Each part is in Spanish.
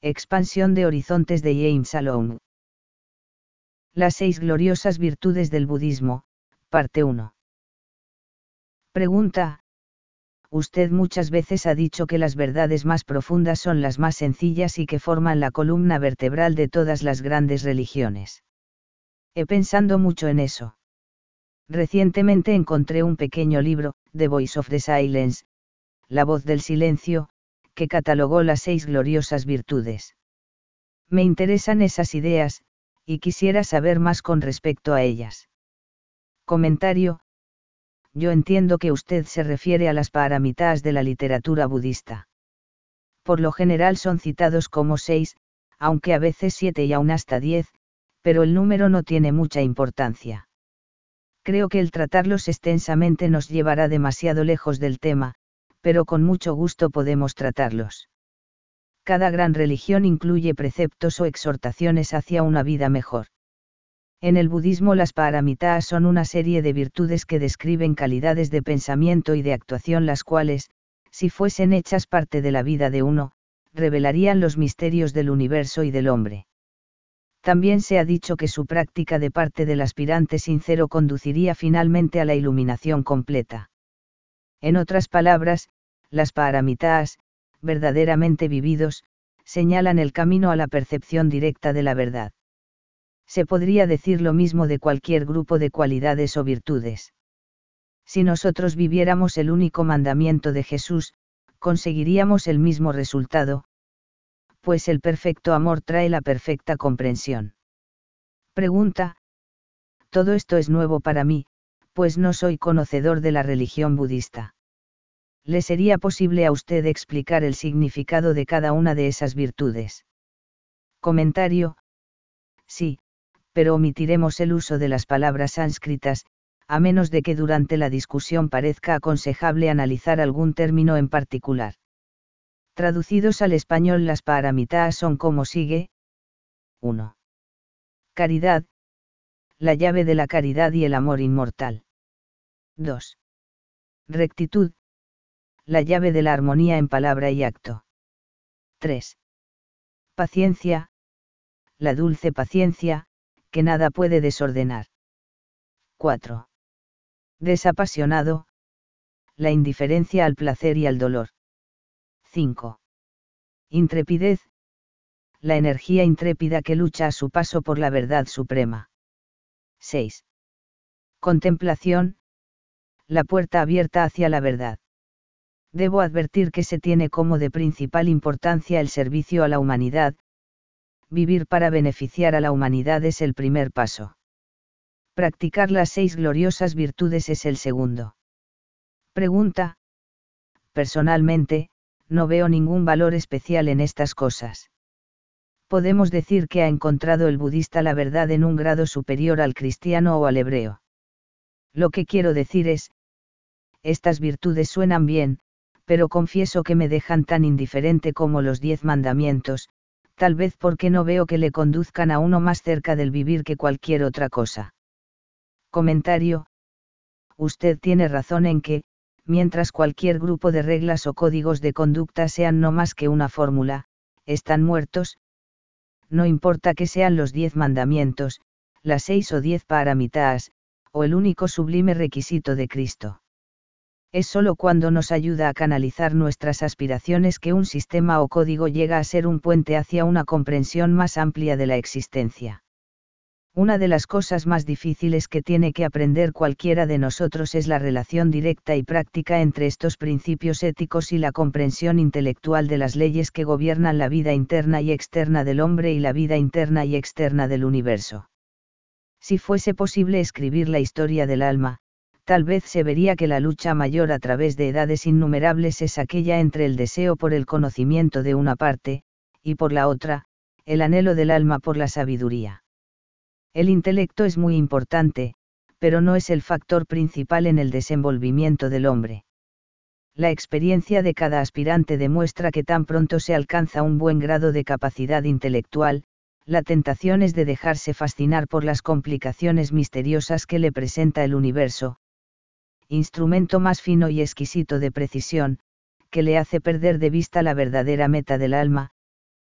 Expansión de horizontes de James Alone. Las 6 gloriosas virtudes del budismo, parte 1. Pregunta. Usted muchas veces ha dicho que las verdades más profundas son las más sencillas y que forman la columna vertebral de todas las grandes religiones. He pensado mucho en eso. Recientemente encontré un pequeño libro, The Voice of the Silence, La voz del silencio, que catalogó las 6 gloriosas virtudes. Me interesan esas ideas, y quisiera saber más con respecto a ellas. Comentario. Yo entiendo que usted se refiere a las paramitas de la literatura budista. Por lo general son citados como 6, aunque a veces 7 y aún hasta 10, pero el número no tiene mucha importancia. Creo que el tratarlos extensamente nos llevará demasiado lejos del tema, pero con mucho gusto podemos tratarlos. Cada gran religión incluye preceptos o exhortaciones hacia una vida mejor. En el budismo las paramitas son una serie de virtudes que describen calidades de pensamiento y de actuación las cuales, si fuesen hechas parte de la vida de uno, revelarían los misterios del universo y del hombre. También se ha dicho que su práctica de parte del aspirante sincero conduciría finalmente a la iluminación completa. En otras palabras, las paramitas, verdaderamente vividos, señalan el camino a la percepción directa de la verdad. Se podría decir lo mismo de cualquier grupo de cualidades o virtudes. Si nosotros viviéramos el único mandamiento de Jesús, conseguiríamos el mismo resultado, pues el perfecto amor trae la perfecta comprensión. Pregunta. Todo esto es nuevo para mí, pues no soy conocedor de la religión budista. ¿Le sería posible a usted explicar el significado de cada una de esas virtudes? Comentario. Sí, pero omitiremos el uso de las palabras sánscritas, a menos de que durante la discusión parezca aconsejable analizar algún término en particular. Traducidos al español, las paramitas son como sigue. 1. Caridad. La llave de la caridad y el amor inmortal. 2. Rectitud. La llave de la armonía en palabra y acto. 3. Paciencia. La dulce paciencia, que nada puede desordenar. 4. Desapasionado. La indiferencia al placer y al dolor. 5. Intrepidez. La energía intrépida que lucha a su paso por la verdad suprema. 6. Contemplación. La puerta abierta hacia la verdad. Debo advertir que se tiene como de principal importancia el servicio a la humanidad. Vivir para beneficiar a la humanidad es el primer paso. Practicar las 6 gloriosas virtudes es el segundo. Pregunta. Personalmente, no veo ningún valor especial en estas cosas. Podemos decir que ha encontrado el budista la verdad en un grado superior al cristiano o al hebreo. Lo que quiero decir es, estas virtudes suenan bien, pero confieso que me dejan tan indiferente como los 10 mandamientos, tal vez porque no veo que le conduzcan a uno más cerca del vivir que cualquier otra cosa. Comentario. Usted tiene razón en que, mientras cualquier grupo de reglas o códigos de conducta sean no más que una fórmula, están muertos. No importa que sean los 10 mandamientos, las 6 o 10 paramitas, o el único sublime requisito de Cristo. Es sólo cuando nos ayuda a canalizar nuestras aspiraciones que un sistema o código llega a ser un puente hacia una comprensión más amplia de la existencia. Una de las cosas más difíciles que tiene que aprender cualquiera de nosotros es la relación directa y práctica entre estos principios éticos y la comprensión intelectual de las leyes que gobiernan la vida interna y externa del hombre y la vida interna y externa del universo. Si fuese posible escribir la historia del alma, tal vez se vería que la lucha mayor a través de edades innumerables es aquella entre el deseo por el conocimiento de una parte, y por la otra, el anhelo del alma por la sabiduría. El intelecto es muy importante, pero no es el factor principal en el desenvolvimiento del hombre. La experiencia de cada aspirante demuestra que tan pronto se alcanza un buen grado de capacidad intelectual, la tentación es de dejarse fascinar por las complicaciones misteriosas que le presenta el universo, instrumento más fino y exquisito de precisión, que le hace perder de vista la verdadera meta del alma,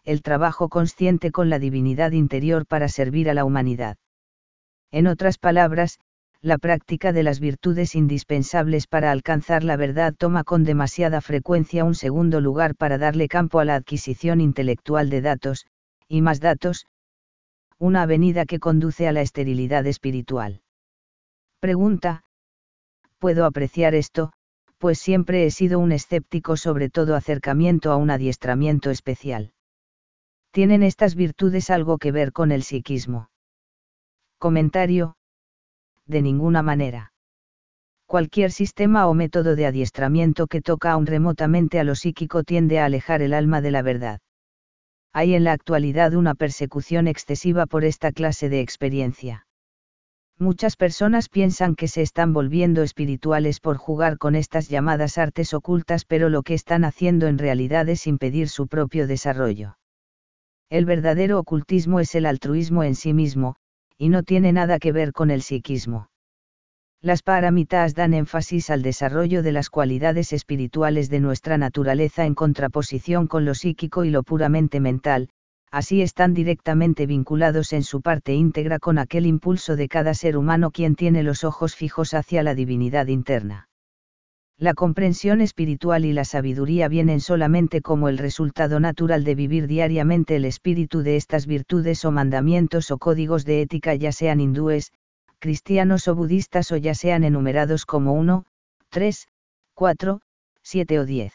el trabajo consciente con la divinidad interior para servir a la humanidad. En otras palabras, la práctica de las virtudes indispensables para alcanzar la verdad toma con demasiada frecuencia un segundo lugar para darle campo a la adquisición intelectual de datos, y más datos, una avenida que conduce a la esterilidad espiritual. Pregunta: ¿puedo apreciar esto? Pues siempre he sido un escéptico sobre todo acercamiento a un adiestramiento especial. ¿Tienen estas virtudes algo que ver con el psiquismo? Comentario: de ninguna manera. Cualquier sistema o método de adiestramiento que toca aún remotamente a lo psíquico tiende a alejar el alma de la verdad. Hay en la actualidad una persecución excesiva por esta clase de experiencia. Muchas personas piensan que se están volviendo espirituales por jugar con estas llamadas artes ocultas, pero lo que están haciendo en realidad es impedir su propio desarrollo. El verdadero ocultismo es el altruismo en sí mismo, y no tiene nada que ver con el psiquismo. Las paramitas dan énfasis al desarrollo de las cualidades espirituales de nuestra naturaleza en contraposición con lo psíquico y lo puramente mental, así están directamente vinculados en su parte íntegra con aquel impulso de cada ser humano quien tiene los ojos fijos hacia la divinidad interna. La comprensión espiritual y la sabiduría vienen solamente como el resultado natural de vivir diariamente el espíritu de estas virtudes o mandamientos o códigos de ética, ya sean hindúes, cristianos o budistas, o ya sean enumerados como 1, 3, 4, 7 o 10.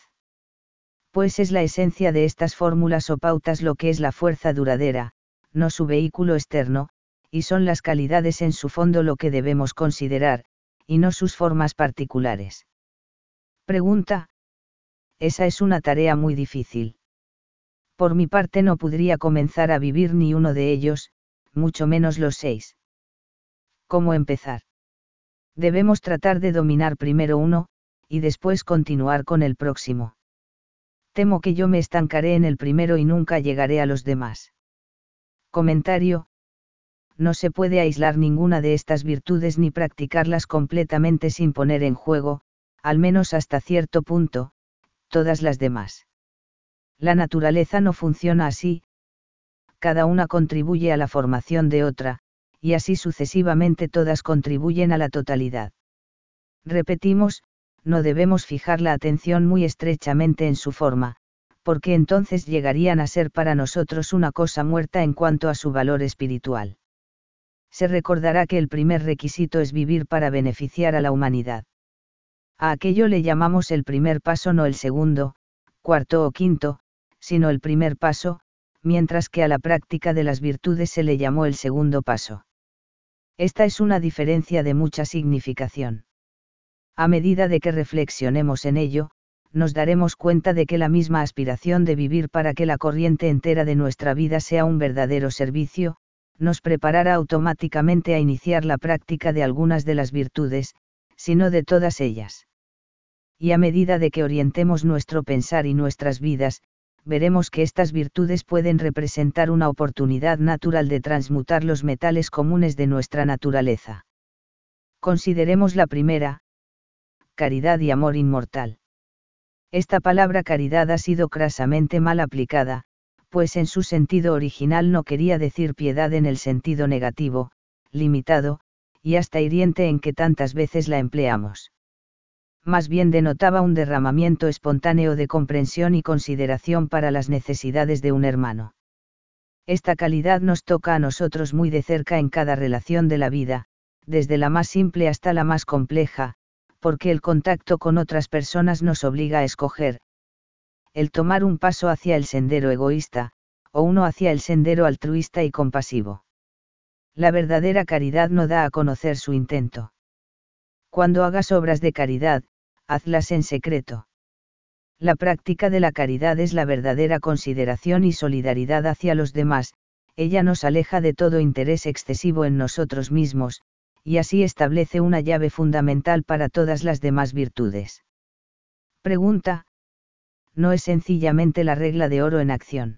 Pues es la esencia de estas fórmulas o pautas lo que es la fuerza duradera, no su vehículo externo, y son las calidades en su fondo lo que debemos considerar, y no sus formas particulares. Pregunta: esa es una tarea muy difícil. Por mi parte no podría comenzar a vivir ni uno de ellos, mucho menos los 6. ¿Cómo empezar? Debemos tratar de dominar primero uno, y después continuar con el próximo. Temo que yo me estancaré en el primero y nunca llegaré a los demás. Comentario: no se puede aislar ninguna de estas virtudes ni practicarlas completamente sin poner en juego, al menos hasta cierto punto, todas las demás. La naturaleza no funciona así. Cada una contribuye a la formación de otra, y así sucesivamente todas contribuyen a la totalidad. Repetimos, no debemos fijar la atención muy estrechamente en su forma, porque entonces llegarían a ser para nosotros una cosa muerta en cuanto a su valor espiritual. Se recordará que el primer requisito es vivir para beneficiar a la humanidad. A aquello le llamamos el primer paso, no el segundo, cuarto o quinto, sino el primer paso, mientras que a la práctica de las virtudes se le llamó el segundo paso. Esta es una diferencia de mucha significación. A medida de que reflexionemos en ello, nos daremos cuenta de que la misma aspiración de vivir para que la corriente entera de nuestra vida sea un verdadero servicio, nos preparará automáticamente a iniciar la práctica de algunas de las virtudes, si no de todas ellas. Y a medida de que orientemos nuestro pensar y nuestras vidas, veremos que estas virtudes pueden representar una oportunidad natural de transmutar los metales comunes de nuestra naturaleza. Consideremos la primera: caridad y amor inmortal. Esta palabra caridad ha sido crasamente mal aplicada, pues en su sentido original no quería decir piedad en el sentido negativo, limitado, y hasta hiriente en que tantas veces la empleamos. Más bien denotaba un derramamiento espontáneo de comprensión y consideración para las necesidades de un hermano. Esta calidad nos toca a nosotros muy de cerca en cada relación de la vida, desde la más simple hasta la más compleja, porque el contacto con otras personas nos obliga a escoger: el tomar un paso hacia el sendero egoísta, o uno hacia el sendero altruista y compasivo. La verdadera caridad no da a conocer su intento. Cuando hagas obras de caridad, hazlas en secreto. La práctica de la caridad es la verdadera consideración y solidaridad hacia los demás, ella nos aleja de todo interés excesivo en nosotros mismos, y así establece una llave fundamental para todas las demás virtudes. Pregunta: ¿no es sencillamente la regla de oro en acción?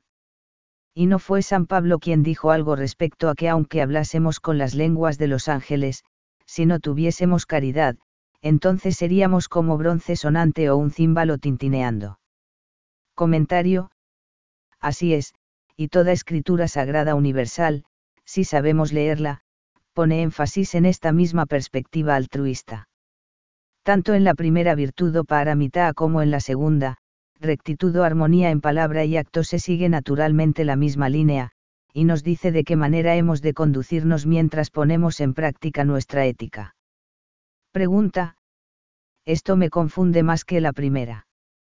Y no fue San Pablo quien dijo algo respecto a que aunque hablásemos con las lenguas de los ángeles, si no tuviésemos caridad, entonces seríamos como bronce sonante o un címbalo tintineando. Comentario: así es, y toda escritura sagrada universal, si sabemos leerla, pone énfasis en esta misma perspectiva altruista. Tanto en la primera virtud o paramita como en la segunda, rectitud o armonía en palabra y acto, se sigue naturalmente la misma línea, y nos dice de qué manera hemos de conducirnos mientras ponemos en práctica nuestra ética. Pregunta: esto me confunde más que la primera.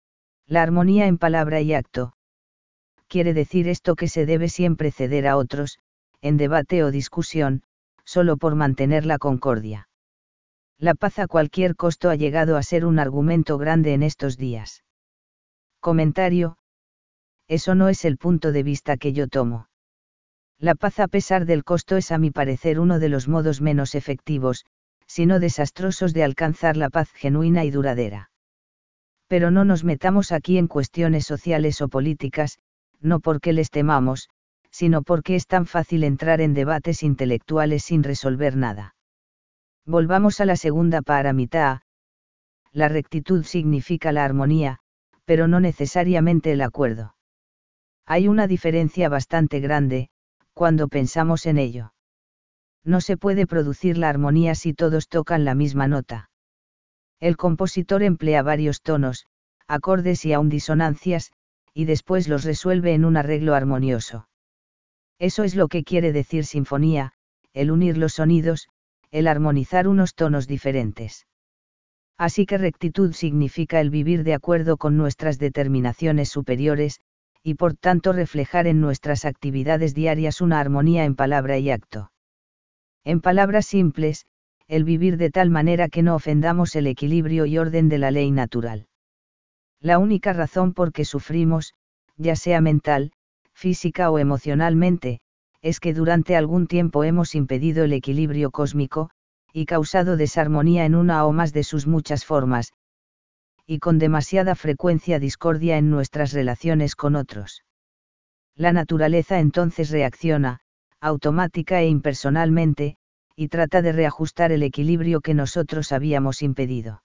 La armonía en palabra y acto. ¿Quiere decir esto que se debe siempre ceder a otros, en debate o discusión, solo por mantener la concordia? La paz a cualquier costo ha llegado a ser un argumento grande en estos días. Comentario: eso no es el punto de vista que yo tomo. La paz a pesar del costo es, a mi parecer, uno de los modos menos efectivos, si no desastrosos, de alcanzar la paz genuina y duradera. Pero no nos metamos aquí en cuestiones sociales o políticas, no porque les temamos, sino porque es tan fácil entrar en debates intelectuales sin resolver nada. Volvamos a la segunda paramita. La rectitud significa la armonía, pero no necesariamente el acuerdo. Hay una diferencia bastante grande, cuando pensamos en ello. No se puede producir la armonía si todos tocan la misma nota. El compositor emplea varios tonos, acordes y aun disonancias, y después los resuelve en un arreglo armonioso. Eso es lo que quiere decir sinfonía, el unir los sonidos, el armonizar unos tonos diferentes. Así que rectitud significa el vivir de acuerdo con nuestras determinaciones superiores, y por tanto reflejar en nuestras actividades diarias una armonía en palabra y acto. En palabras simples, el vivir de tal manera que no ofendamos el equilibrio y orden de la ley natural. La única razón por que sufrimos, ya sea mental, física o emocionalmente, es que durante algún tiempo hemos impedido el equilibrio cósmico, y causado desarmonía en una o más de sus muchas formas, y con demasiada frecuencia discordia en nuestras relaciones con otros. La naturaleza entonces reacciona, automática e impersonalmente, y trata de reajustar el equilibrio que nosotros habíamos impedido.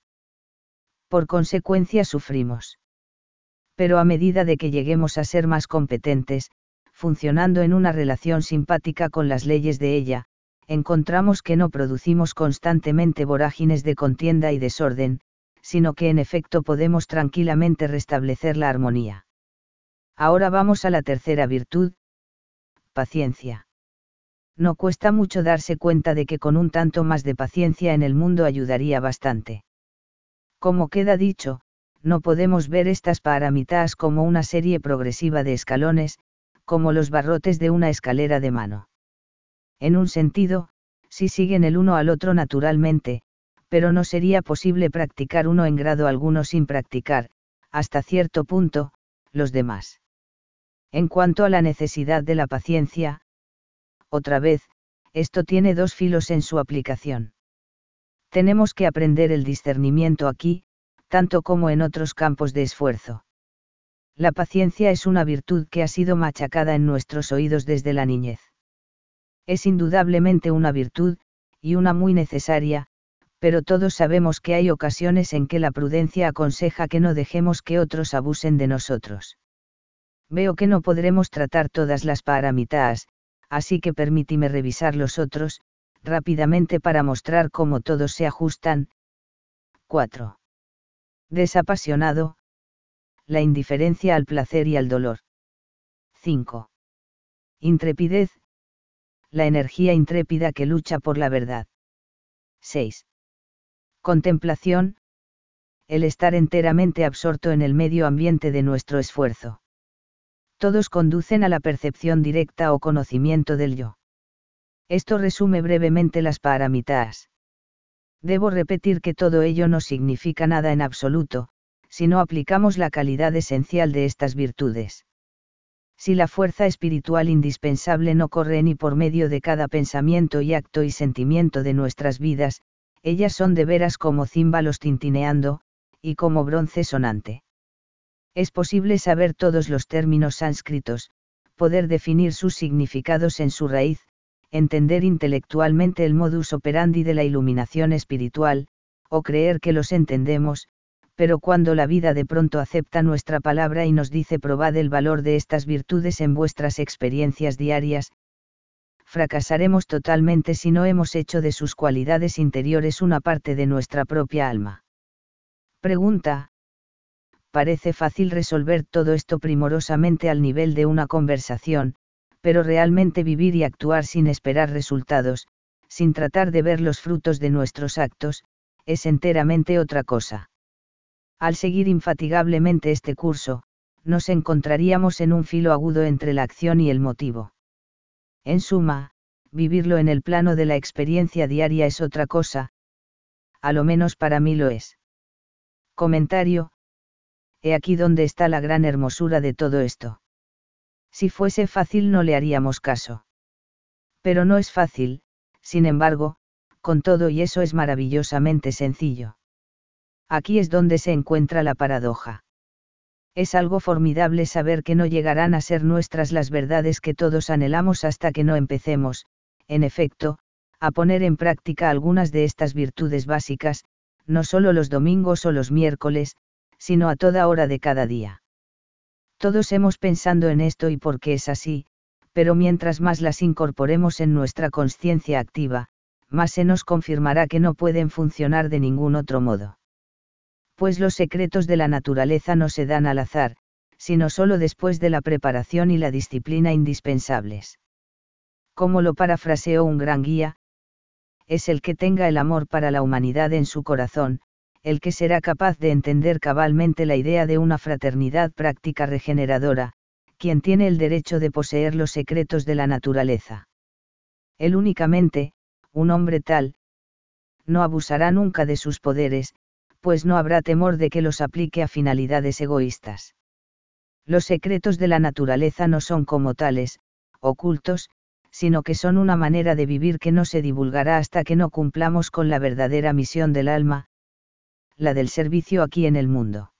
Por consecuencia sufrimos. Pero a medida de que lleguemos a ser más competentes, funcionando en una relación simpática con las leyes de ella, encontramos que no producimos constantemente vorágines de contienda y desorden, sino que en efecto podemos tranquilamente restablecer la armonía. Ahora vamos a la tercera virtud: paciencia. No cuesta mucho darse cuenta de que con un tanto más de paciencia en el mundo ayudaría bastante. Como queda dicho, no podemos ver estas paramitas como una serie progresiva de escalones, como los barrotes de una escalera de mano. En un sentido, sí siguen el uno al otro naturalmente, pero no sería posible practicar uno en grado alguno sin practicar, hasta cierto punto, los demás. En cuanto a la necesidad de la paciencia, otra vez, esto tiene dos filos en su aplicación. Tenemos que aprender el discernimiento aquí, tanto como en otros campos de esfuerzo. La paciencia es una virtud que ha sido machacada en nuestros oídos desde la niñez. Es indudablemente una virtud, y una muy necesaria, pero todos sabemos que hay ocasiones en que la prudencia aconseja que no dejemos que otros abusen de nosotros. Veo que no podremos tratar todas las paramitas, así que permíteme revisar los otros, rápidamente para mostrar cómo todos se ajustan. 4. Desapasionado. La indiferencia al placer y al dolor. 5. Intrepidez. La energía intrépida que lucha por la verdad. 6. Contemplación. El estar enteramente absorto en el medio ambiente de nuestro esfuerzo. Todos conducen a la percepción directa o conocimiento del yo. Esto resume brevemente las paramitas. Debo repetir que todo ello no significa nada en absoluto, si no aplicamos la calidad esencial de estas virtudes. Si la fuerza espiritual indispensable no corre ni por medio de cada pensamiento y acto y sentimiento de nuestras vidas, ellas son de veras como címbalos tintineando, y como bronce sonante. Es posible saber todos los términos sánscritos, poder definir sus significados en su raíz, entender intelectualmente el modus operandi de la iluminación espiritual, o creer que los entendemos, pero cuando la vida de pronto acepta nuestra palabra y nos dice probad el valor de estas virtudes en vuestras experiencias diarias, fracasaremos totalmente si no hemos hecho de sus cualidades interiores una parte de nuestra propia alma. Pregunta. Parece fácil resolver todo esto primorosamente al nivel de una conversación, pero realmente vivir y actuar sin esperar resultados, sin tratar de ver los frutos de nuestros actos, es enteramente otra cosa. Al seguir infatigablemente este curso, nos encontraríamos en un filo agudo entre la acción y el motivo. En suma, vivirlo en el plano de la experiencia diaria es otra cosa, a lo menos para mí lo es. Comentario. He aquí donde está la gran hermosura de todo esto. Si fuese fácil no le haríamos caso. Pero no es fácil, sin embargo, con todo y eso es maravillosamente sencillo. Aquí es donde se encuentra la paradoja. Es algo formidable saber que no llegarán a ser nuestras las verdades que todos anhelamos hasta que no empecemos, en efecto, a poner en práctica algunas de estas virtudes básicas, no solo los domingos o los miércoles, sino a toda hora de cada día. Todos hemos pensado en esto y porque es así, pero mientras más las incorporemos en nuestra consciencia activa, más se nos confirmará que no pueden funcionar de ningún otro modo. Pues los secretos de la naturaleza no se dan al azar, sino solo después de la preparación y la disciplina indispensables. Como lo parafraseó un gran guía, es el que tenga el amor para la humanidad en su corazón, el que será capaz de entender cabalmente la idea de una fraternidad práctica regeneradora, quien tiene el derecho de poseer los secretos de la naturaleza. Él únicamente, un hombre tal, no abusará nunca de sus poderes, pues no habrá temor de que los aplique a finalidades egoístas. Los secretos de la naturaleza no son como tales, ocultos, sino que son una manera de vivir que no se divulgará hasta que no cumplamos con la verdadera misión del alma, la del servicio aquí en el mundo.